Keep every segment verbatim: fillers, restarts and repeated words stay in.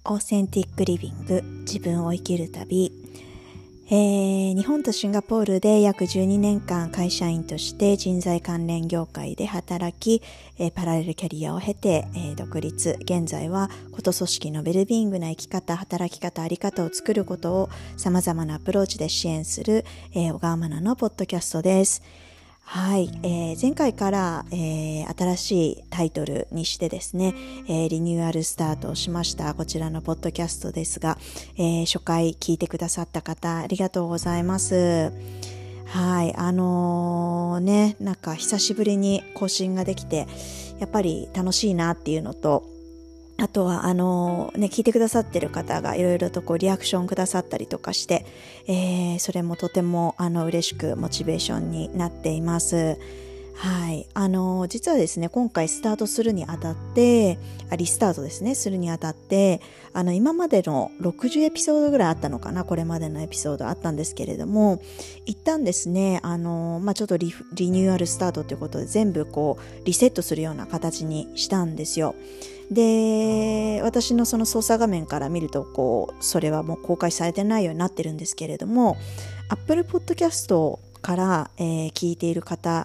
オーセンティックリビング、自分を生きる旅。えー、日本とシンガポールで約じゅうにねんかん会社員として人材関連業界で働き、えー、パラレルキャリアを経て、えー、独立。現在はこと組織のウェルビーイングな生き方、働き方、あり方を作ることを様々なアプローチで支援する、えー、小川真奈のポッドキャストです。はい、えー、前回から、えー、新しいタイトルにしてですね、えー、リニューアルスタートをしましたこちらのポッドキャストですが、えー、初回聞いてくださった方ありがとうございます。はい、あのー、ね、なんか久しぶりに更新ができてやっぱり楽しいなっていうのと、あとはあのね聞いてくださってる方がいろいろとこうリアクションくださったりとかして、えー、それもとてもあの嬉しくモチベーションになっています。はい、あの実はですね今回スタートするにあたってあリスタートですねするにあたってあの今までのろくじゅうエピソードぐらいあったのかな、これまでのエピソードあったんですけれども、一旦ですねあの、まあ、ちょっと リ, リニューアルスタートということで全部こうリセットするような形にしたんですよ。で、私のその操作画面から見るとこうそれはもう公開されてないようになってるんですけれども、 Apple Podcast から、えー、聞いている方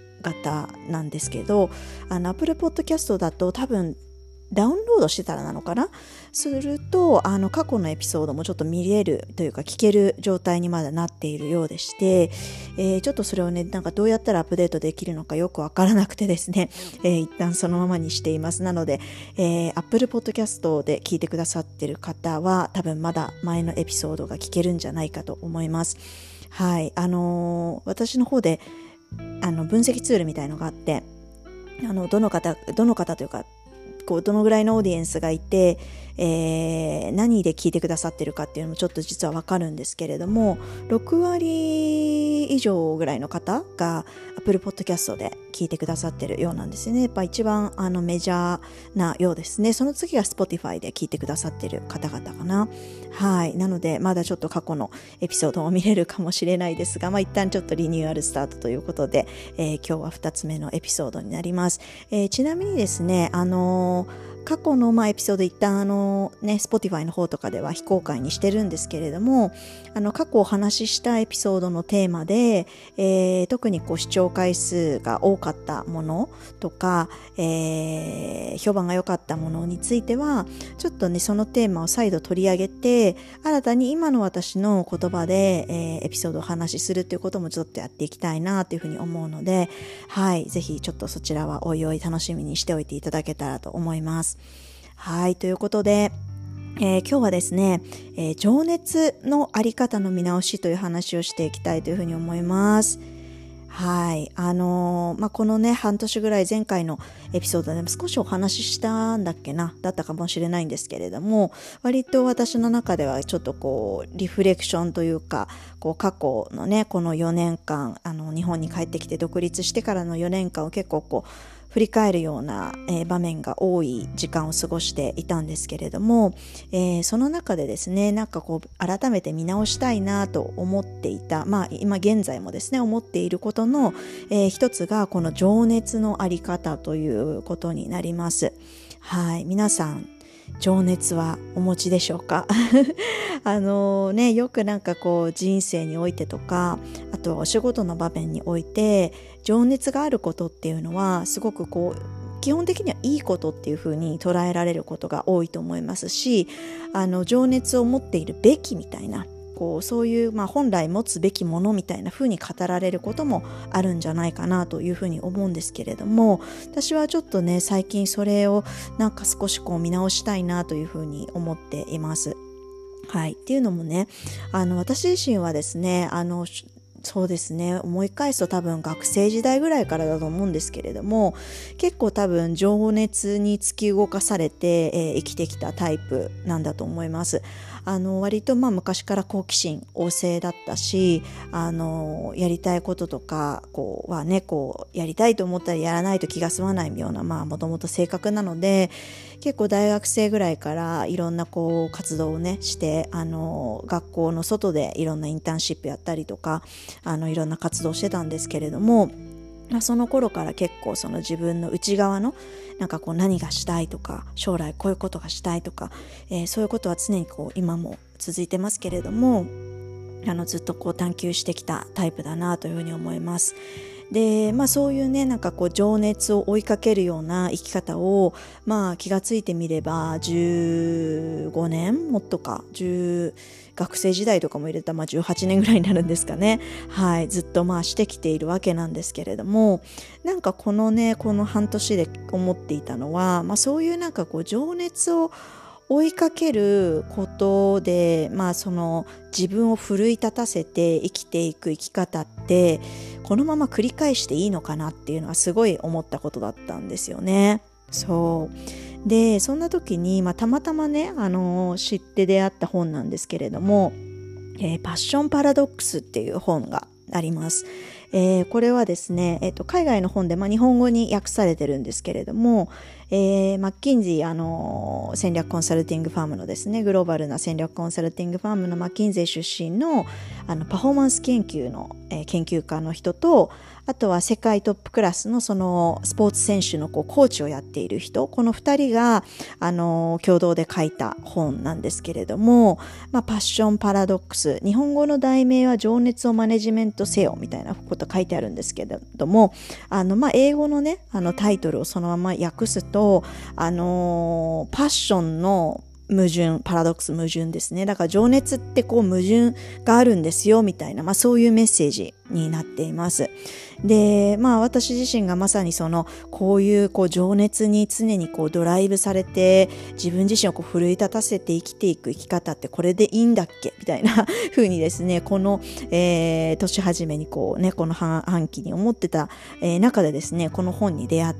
々なんですけど、あの Apple Podcast だと多分ダウンロードしてたらなのかな、するとあの過去のエピソードもちょっと見れるというか聞ける状態にまだなっているようでして、えー、ちょっとそれをねなんかどうやったらアップデートできるのかよくわからなくてですね、えー、一旦そのままにしています。なので、えー、Apple Podcast で聞いてくださってる方は多分まだ前のエピソードが聞けるんじゃないかと思います。はい、あのー、私の方であの分析ツールみたいのがあって、あのどの方どの方というかこうどのぐらいのオーディエンスがいて、えー、何で聞いてくださってるかっていうのもちょっと実はわかるんですけれども、ろくわり以上ぐらいの方が Apple Podcast で聞いてくださってるようなんですよね。やっぱ一番あのメジャーなようですね。その次が Spotify で聞いてくださってる方々かな。はい。なのでまだちょっと過去のエピソードを見れるかもしれないですが、まあ一旦ちょっとリニューアルスタートということで、えー、今日はふたつめのエピソードになります。えー、ちなみにですね、あのー過去のまあエピソード一旦あのね Spotify の方とかでは非公開にしてるんですけれども、あの過去お話ししたエピソードのテーマで、えー、特にこう視聴回数が多かったものとか、えー、評判が良かったものについてはちょっとねそのテーマを再度取り上げて新たに今の私の言葉で、えー、エピソードをお話しするということもちょっとやっていきたいなというふうに思うので、はい、ぜひちょっとそちらはおいおい楽しみにしておいていただけたらと思います。はい、ということで、えー、今日はですね、えー、情熱のあり方の見直しという話をしていきたいというふうに思います。はい、あのー、まあ、このね半年ぐらい前回のエピソードでも少しお話ししたんだっけなだったかもしれないんですけれども、割と私の中ではちょっとこうリフレクションというか、こう過去のねこのよねんかんあの日本に帰ってきて独立してからのよねんかんを結構こう振り返るような、えー、場面が多い時間を過ごしていたんですけれども、えー、その中でですねなんかこう改めて見直したいなと思っていた、まあ今現在もですね思っていることの、えー、一つがこの情熱のあり方ということになります。はい、皆さん情熱はお持ちでしょうかあのねよくなんかこう人生においてとか、あとはお仕事の場面において情熱があることっていうのはすごくこう基本的にはいいことっていう風に捉えられることが多いと思いますし、あの情熱を持っているべきみたいなこうそういう、まあ、本来持つべきものみたいな風に語られることもあるんじゃないかなという風に思うんですけれども、私はちょっとね最近それをなんか少しこう見直したいなという風に思っています。はい、っていうのもねあの私自身はですねあのそうですね思い返すと多分学生時代ぐらいからだと思うんですけれども、結構多分情熱に突き動かされて、えー、生きてきたタイプなんだと思います。あの割とまあ昔から好奇心旺盛だったし、あのやりたいこととかこうはねこうやりたいと思ったらやらないと気が済まないようなまあもともと性格なので、結構大学生ぐらいからいろんなこう活動をねしてあの学校の外でいろんなインターンシップやったりとかあのいろんな活動してたんですけれども、 まあ、その頃から結構その自分の内側のなんかこう何がしたいとか、将来こういうことがしたいとか、えー、そういうことは常にこう今も続いてますけれども、あのずっとこう探求してきたタイプだなというふうに思います。で、まあそういうね、なんかこう情熱を追いかけるような生き方を、まあ気がついてみればじゅうごねんもっとか、じゅう学生時代とかも入れたら、まあじゅうはちねんぐらいになるんですかね。はい、ずっとまあしてきているわけなんですけれども、なんかこのね、この半年で思っていたのは、まあそういうなんかこう情熱を追いかけることで、まあその自分を奮い立たせて生きていく生き方ってこのまま繰り返していいのかなっていうのはすごい思ったことだったんですよね。そうで、そんな時に、まあ、たまたまね、あの知って出会った本なんですけれども、えー、パッションパラドックスっていう本があります。えー、これはですね、えーと、海外の本で、まあ、日本語に訳されてるんですけれども、えー、マッキンジー、あのー、戦略コンサルティングファームのですね、グローバルな戦略コンサルティングファームのマッキンゼー出身の、あのパフォーマンス研究の、えー、研究家の人と、あとは世界トップクラスのそのスポーツ選手のこうコーチをやっている人、このふたりが、あのー、共同で書いた本なんですけれども、まあ、パッションパラドックス、日本語の題名は情熱をマネジメントせよみたいなこと書いてあるんですけれども、あの、まあ、英語のね、あのタイトルをそのまま訳すと、あのー、パッションの矛盾、パラドックス矛盾ですね。だから情熱ってこう矛盾があるんですよみたいな、まあそういうメッセージになっています。で、まあ私自身がまさにそのこういうこう情熱に常にこうドライブされて自分自身をこう奮い立たせて生きていく生き方ってこれでいいんだっけみたいな風にですね、この、えー、年始めにこうね、この半期に思ってた、えー、中でですね、この本に出会って、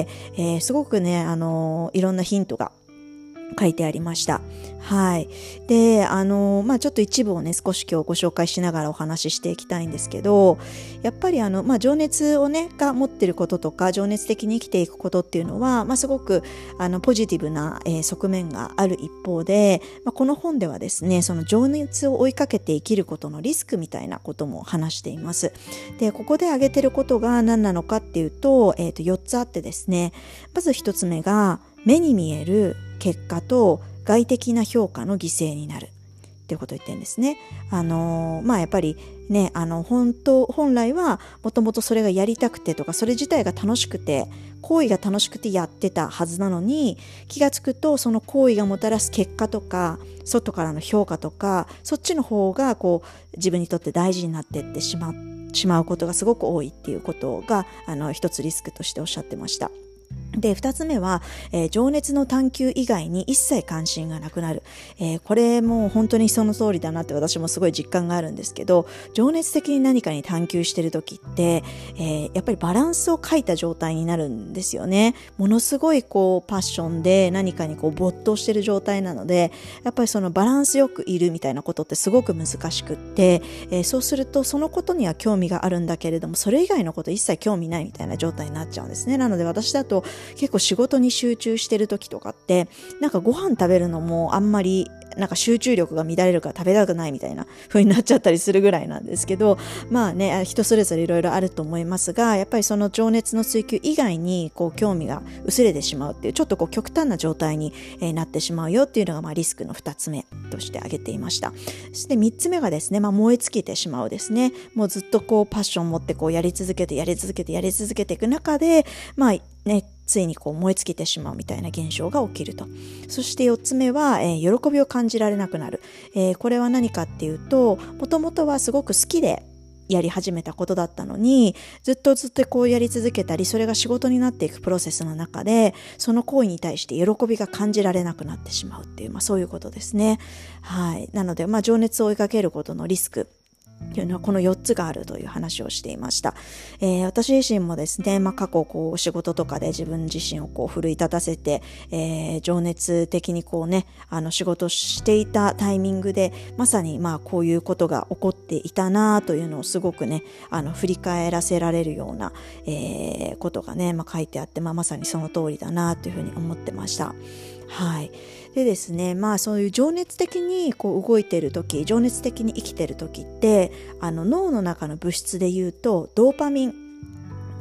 えー、すごくね、あのー、いろんなヒントが書いてありました。はい。で、あの、まあ、ちょっと一部をね、少し今日ご紹介しながらお話ししていきたいんですけど、やっぱりあの、まあ、情熱をね、が持ってることとか、情熱的に生きていくことっていうのは、まあ、すごく、あの、ポジティブな、えー、側面がある一方で、まあ、この本ではですね、その情熱を追いかけて生きることのリスクみたいなことも話しています。で、ここで挙げてることが何なのかっていうと、えっと、よっつあってですね、まずひとつめが、目に見える結果と外的な評価の犠牲になるっていうことを言ってるんですね。あのー、まあやっぱりね、あの本当本来はもともとそれがやりたくてとか、それ自体が楽しくて行為が楽しくてやってたはずなのに、気がつくとその行為がもたらす結果とか外からの評価とか、そっちの方がこう自分にとって大事になってってしまうしまうことがすごく多いっていうことが、あの一つリスクとしておっしゃってました。で、二つ目は、えー、情熱の探求以外に一切関心がなくなる。えー、これも本当にその通りだなって私もすごい実感があるんですけど、情熱的に何かに探求してる時って、えー、やっぱりバランスを欠いた状態になるんですよね。ものすごいこうパッションで何かにこう没頭してる状態なので、やっぱりそのバランスよくいるみたいなことってすごく難しくって、えー、そうするとそのことには興味があるんだけれども、それ以外のこと一切興味ないみたいな状態になっちゃうんですね。なので私だと結構仕事に集中してる時とかってなんかご飯食べるのもあんまりなんか集中力が乱れるから食べたくないみたいな風になっちゃったりするぐらいなんですけど、まあね、人それぞれいろいろあると思いますが、やっぱりその情熱の追求以外にこう興味が薄れてしまうっていうちょっとこう極端な状態になってしまうよっていうのがまあリスクのふたつめとして挙げていました。そしてみっつめがですね、まあ、燃え尽きてしまうですね。もうずっとこうパッションを持ってこうやり続けてやり続けてやり続けていく中で、まあね、ついにこう燃え尽きてしまうみたいな現象が起きると。そしてよっつめは、えー、喜びを感じられなくなる。えー、これは何かっていうと、もともとはすごく好きでやり始めたことだったのに、ずっとずっとこうやり続けたり、それが仕事になっていくプロセスの中で、その行為に対して喜びが感じられなくなってしまうっていう、まあそういうことですね。はい。なので、まあ情熱を追いかけることのリスクというのはこのよっつがあるという話をしていました。えー、私自身もですね、まあ、過去こう仕事とかで自分自身をこう奮い立たせて、えー、情熱的にこうね、あの仕事していたタイミングでまさにまあこういうことが起こっていたなというのをすごくね、あの振り返らせられるような、えー、ことがね、まあ、書いてあって、まあ、まさにその通りだなというふうに思ってました。はい。でですね、まあそういう情熱的にこう動いているとき、情熱的に生きているときって、あの脳の中の物質で言うとドーパミン、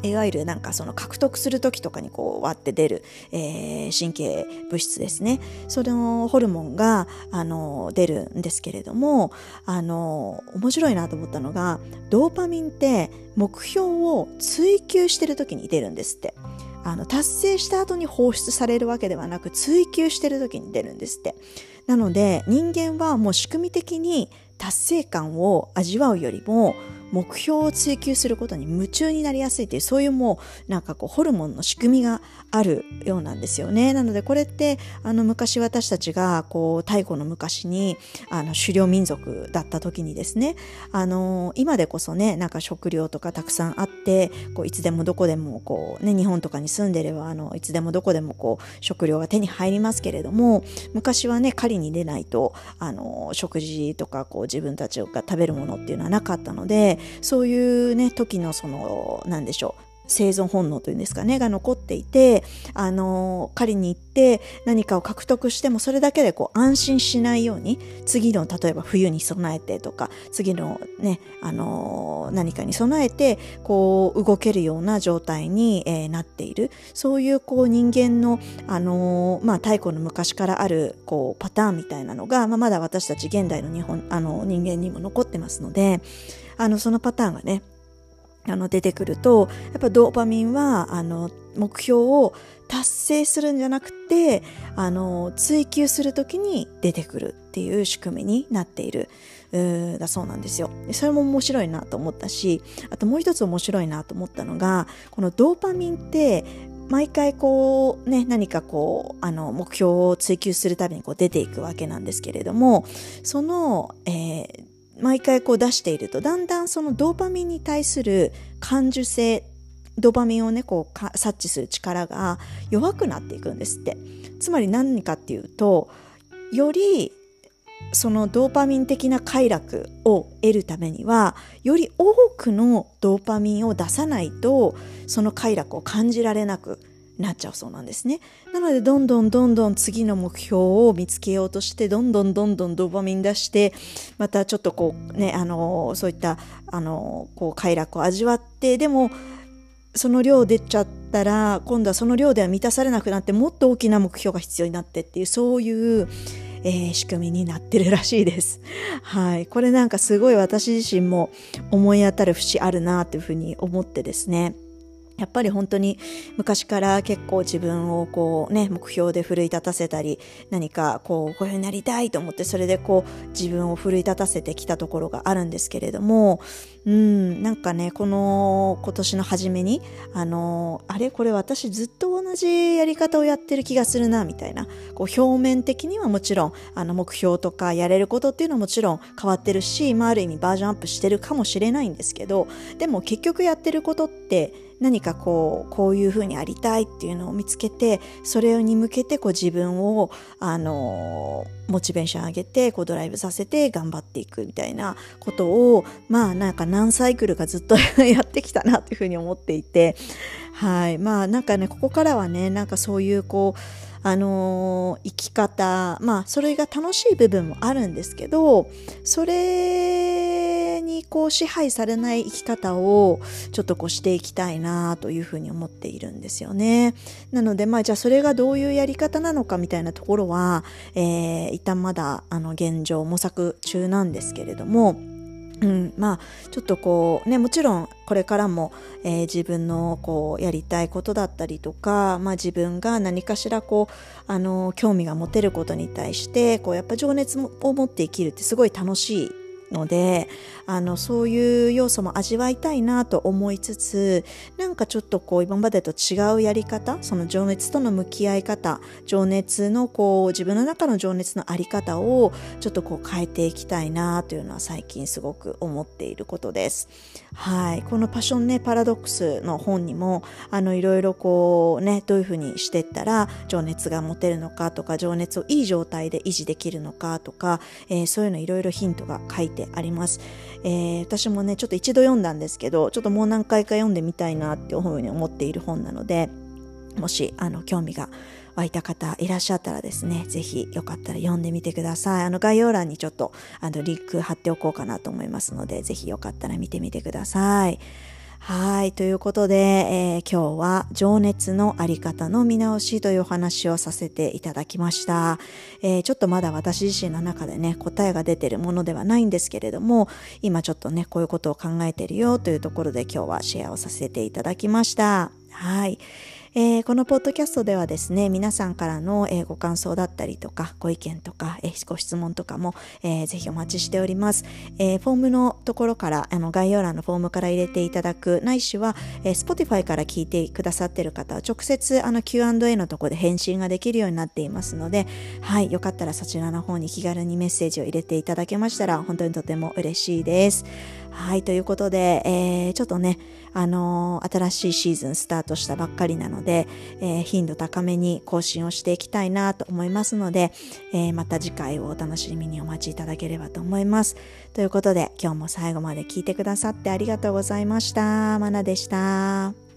いわゆるなんかその獲得する時とかにこう割って出る、えー、神経物質ですね。そのホルモンがあの出るんですけれども、あの面白いなと思ったのが、ドーパミンって目標を追求してる時に出るんですって。あの達成した後に放出されるわけではなく、追求してる時に出るんですって。なので人間はもう仕組み的に達成感を味わうよりも目標を追求することに夢中になりやすいという、そういうもうなんかこうホルモンの仕組みがあるようなんですよね。なのでこれってあの昔私たちがこう太古の昔にあの狩猟民族だった時にですね、あの今でこそねなんか食料とかたくさんあって、こういつでもどこでもこうね、日本とかに住んでればあのいつでもどこでもこう食料が手に入りますけれども、昔はね狩りに出ないとあの食事とかこう自分たちが食べるものっていうのはなかったので、そういうね時のその何でしょう、生存本能というんですかねが残っていて、あの狩りに行って何かを獲得してもそれだけでこう安心しないように、次の例えば冬に備えてとか次のねあの何かに備えてこう動けるような状態に、えー、なっている、そういうこう人間のあのまあ太古の昔からあるこうパターンみたいなのが、まあ、まだ私たち現代の日本あの人間にも残ってますので、あのそのパターンがねあの出てくると、やっぱドーパミンはあの目標を達成するんじゃなくてあの追求するときに出てくるっていう仕組みになっているだそうなんですよ。それも面白いなと思ったし、あともう一つ面白いなと思ったのが、このドーパミンって毎回こうね何かこうあの目標を追求するたびにこう出ていくわけなんですけれども、その、えー毎回こう出しているとだんだんそのドーパミンに対する感受性、ドーパミンをねこうか察知する力が弱くなっていくんですって。つまり何かっていうと、よりそのドーパミン的な快楽を得るためにはより多くのドーパミンを出さないとその快楽を感じられなくなっちゃうそうなんですね。なのでどんどんどんどん次の目標を見つけようとしてどんどんどんどんドーパミン出して、またちょっとこうねあのそういったあのこう快楽を味わって、でもその量出ちゃったら今度はその量では満たされなくなって、もっと大きな目標が必要になってっていう、そういう、えー、仕組みになってるらしいです。はい、これなんかすごい私自身も思い当たる節あるなというふうに思ってですね、やっぱり本当に昔から結構自分をこうね目標で奮い立たせたり、何かこうこういうふうになりたいと思ってそれでこう自分を奮い立たせてきたところがあるんですけれども、うんなんかねこの今年の初めにあのあれこれ私ずっと同じやり方をやってる気がするなみたいな、こう表面的にはもちろんあの目標とかやれることっていうのはもちろん変わってるし、まあ、ある意味バージョンアップしてるかもしれないんですけど、でも結局やってることって何かこうこういうふうにありたいっていうのを見つけて、それに向けてこう自分をあのモチベーション上げてこうドライブさせて頑張っていくみたいなことを、まあなんか何サイクルかずっとやってきたなというふうに思っていて、はいまあなんかねここからはねなんかそういうこうあのー、生き方、まあそれが楽しい部分もあるんですけど、それにこう支配されない生き方をちょっとこうしていきたいなというふうに思っているんですよね。なのでまあじゃあそれがどういうやり方なのかみたいなところは、えー、一旦まだあの現状模索中なんですけれども、うん、まあちょっとこうねもちろんこれからも、えー、自分のこうやりたいことだったりとか、まあ、自分が何かしらこうあの興味が持てることに対してこうやっぱ情熱を持って生きるってすごい楽しいので、あのそういう要素も味わいたいなと思いつつ、なんかちょっとこう今までと違うやり方、その情熱との向き合い方、情熱のこう自分の中の情熱のあり方をちょっとこう変えていきたいなというのは最近すごく思っていることです。はい、このパッションねパラドックスの本にもあのいろいろこうねどういうふうにしていったら情熱が持てるのかとか、情熱をいい状態で維持できるのかとか、えー、そういうのいろいろヒントが書いてあります。えー、私もねちょっと一度読んだんですけど、ちょっともう何回か読んでみたいなっていうふうに思っている本なので、もしあの興味が湧いた方いらっしゃったらですね、ぜひよかったら読んでみてください。あの概要欄にちょっとあのリンク貼っておこうかなと思いますので、ぜひよかったら見てみてください。 はい。ということで、えー今日は情熱のあり方の見直しというお話をさせていただきました。えーちょっとまだ私自身の中でね、答えが出てるものではないんですけれども、今ちょっとね、こういうことを考えてるよというところで今日はシェアをさせていただきました。はい。えーこのポッドキャストではですね、皆さんからの、えーご感想だったりとか、ご意見とか、えーご質問とかも、えーぜひお待ちしております。えーフォームのところから、あの概要欄のフォームから入れていただく、ないしは、えー Spotify から聞いてくださっている方は、直接あの キューアンドエー のところで返信ができるようになっていますので、はい、よかったらそちらの方に気軽にメッセージを入れていただけましたら、本当にとても嬉しいです。はい、ということで、えーちょっとね、あのー新しいシーズンスタートしたばっかりなので、えー頻度高めに更新をしていきたいなと思いますので、えーまた次回をお楽しみにお待ちいただければと思います。ということで、今日も最後まで聞いてくださってありがとうございました。まなでした。